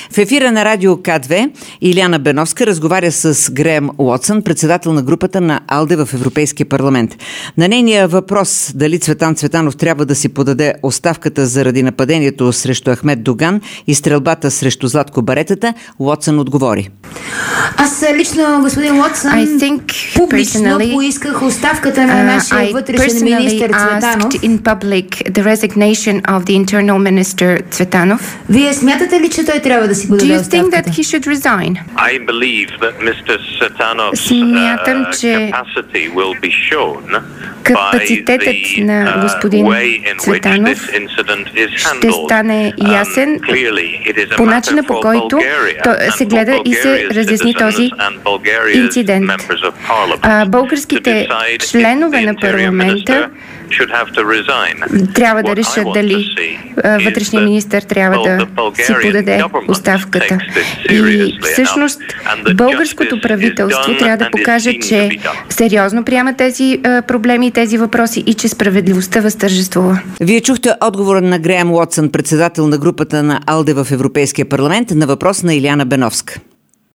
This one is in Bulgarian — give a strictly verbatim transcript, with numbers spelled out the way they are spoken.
В ефира на Радио К две Илияна Беновска разговаря с Греъм Уотсън, председател на групата на АЛДЕ в Европейския парламент. На нейния въпрос дали Цветан Цветанов трябва да си подаде оставката заради нападението срещу Ахмед Доган и стрелбата срещу Златко Баретата, Уотсън отговори. Аз лично, господин Уотсън, публично поисках оставката на нашия вътрешен министър Цветанов. Вие смятате ли, че той трябва да си подаде оставката? Смятам, че капацитетът на господин Цветанов ще стане ясен по начина, по който се гледа и се разясни този инцидент. А българските членове на парламента трябва да решат дали вътрешния министър трябва да си подаде оставката. И всъщност българското правителство трябва да покаже, че сериозно приема тези проблеми и тези въпроси и че справедливостта възтържествува. Вие чухте отговора на Греъм Уотсън, председател на групата на АЛДЕ в Европейския парламент, на въпрос на Илияна Беновска.